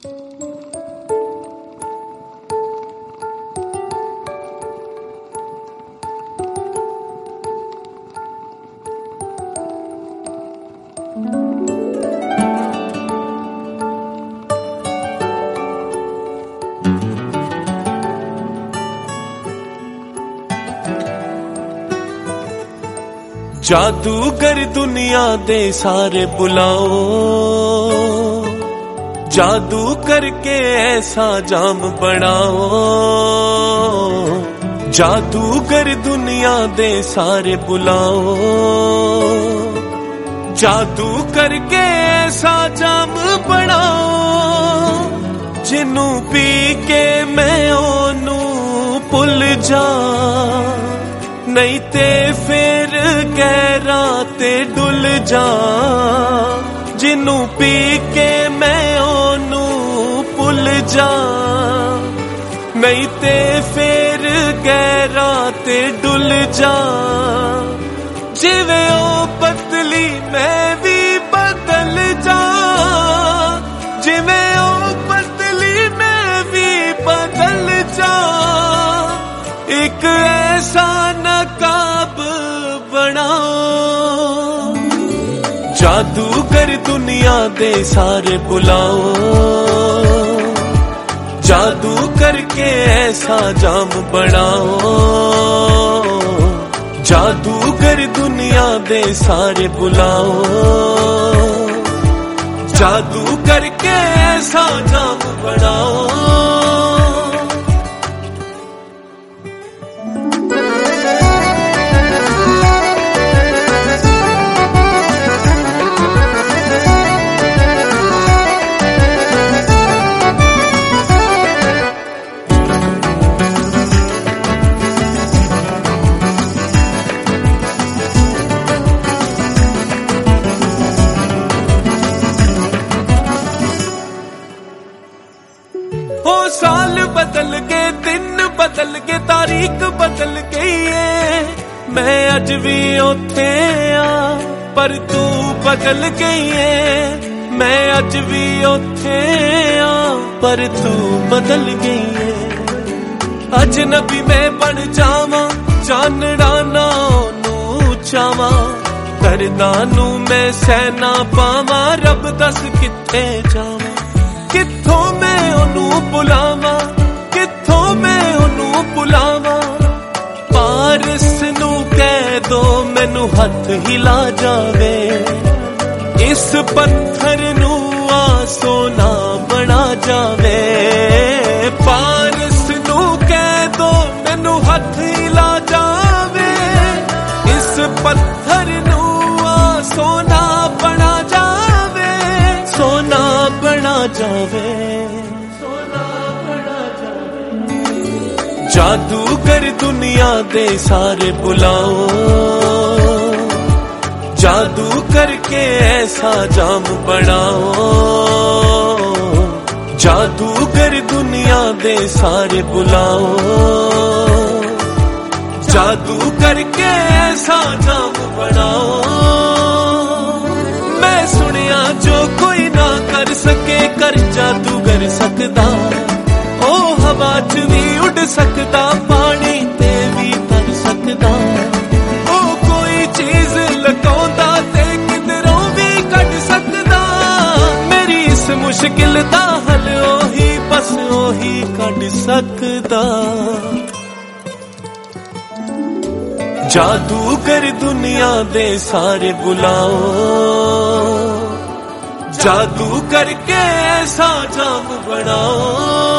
जादूगर दुनिया दे सारे बुलाओ, जादू करके ऐसा जाम बनाओ। जादूगर दुनिया दे सारे बुलाओ, जादू करके ऐसा जाम बनाओ। जिन्नू पी के मैं ओनू भुल जा, नहीं ते फिर गहरा ते डुल जा। जिन्नू पी के मैं ओनू भुल जा, नहीं ते फिर गहरा ते डुल जा। जिवें ओ बदली मैं भी बदल जा, जिवें ओ बदली मैं भी बदल जा। एक ऐसा नकाब बनाओ, जादूगर दुनिया दे सारे बुलाओ। जादू करके ऐसा जाम बनाओ, जादूगर दुनिया दे सारे बुलाओ। जादू करके ऐसा जाम बनाओ। हो साल बदल के, दिन बदल के, तारीख बदल गई है। मैं अज भी ओथे आ, पर तू बदल गई है। मैं अज भी ओथे आ, पर तू बदल गई है। अजनबी मैं बन जावा, जानना ना ओनू चावा। करदा नू मैं सहना पावा, रब दस किथे जावा। किथों मैं ओनू बुलावा, किथों मैं ओनू बुलावा। पारस नू कह दो मैनू हथ हिला जावे। इस पत्थर नू आ सोना बना जावे। पारस नू कह दो मैनू हथ हिला जावे। इस पत्थर नू आ सोना बना जावे। सोना बना जावे, सोना बना जावे। जादूगर दुनिया दे सारे बुलाओ, जादू करके ऐसा जाम बनाओ। जादूगर दुनिया दे सारे बुलाओ, जादू करके ऐसा जाम बनाओ। मैं सुनिया जो कोई ना कर सके, कर जादू कर सकदा। ओ हवा च भी उड़ सकदा, पानी ते भी तर सकदा। ओ कोई चीज लकाउंदा ते किधरों भी कढ सकदा। मेरी इस मुश्किल दा हल ओही, बस ओही कढ सकदा। जादूगर दुनिया दे सारे बुलाओ, जादू करके ऐसा जाम बनाओ।